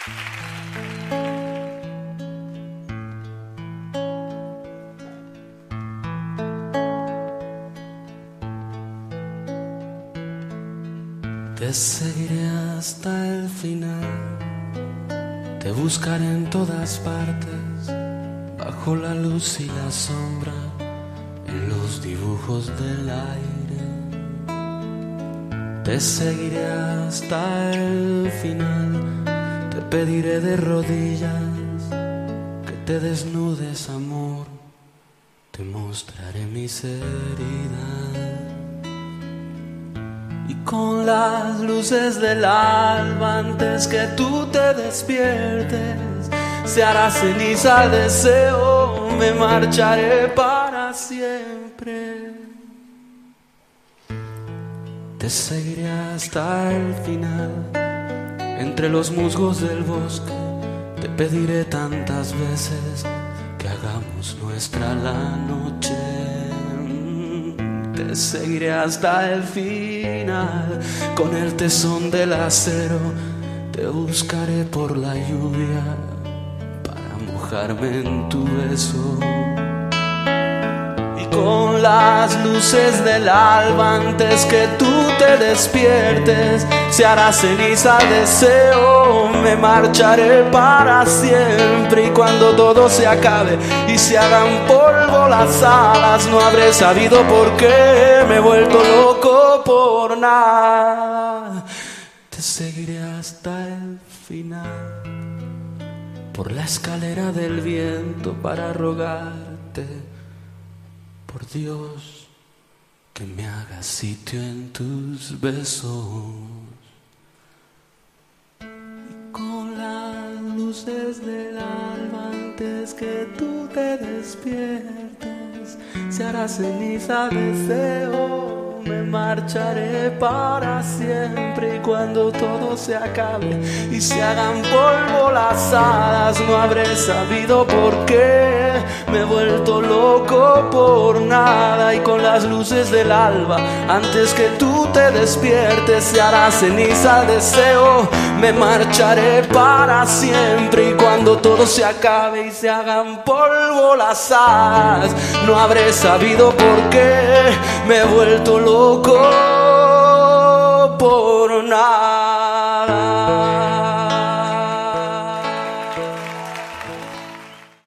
Te seguiré hasta el final, te buscaré en todas partes, bajo la luz y la sombra, en los dibujos del aire. Te seguiré hasta el final, te pediré de rodillas que te desnudes, amor, te mostraré mis heridas. Y con las luces del alba, antes que tú te despiertes, se hará ceniza el deseo, me marcharé para siempre. Te seguiré hasta el final, entre los musgos del bosque, te pediré tantas veces que hagamos nuestra la noche. Te seguiré hasta el final, con el tesón del acero, te buscaré por la lluvia para mojarme en tu beso. Y con las luces del alba, antes que tú te despiertes, se hará ceniza el deseo, me marcharé para siempre. Y cuando todo se acabe y se hagan polvo las alas, no habré sabido por qué me he vuelto loco por nada. Te seguiré hasta el final, por la escalera del viento, para rogarte, por Dios, que me hagas sitio en tus besos. Y con las luces del alba, antes que tú te despiertes, se hará ceniza deseo, me marcharé para siempre. Y cuando todo se acabe y se hagan polvo las hadas, no habré sabido por qué me he vuelto loco por nada. Y con las luces del alba, antes que tú te despiertes, se hará ceniza el deseo, me marcharé para siempre. Y cuando todo se acabe y se hagan polvo las hadas, no habré sabido por qué me he vuelto loco por nada.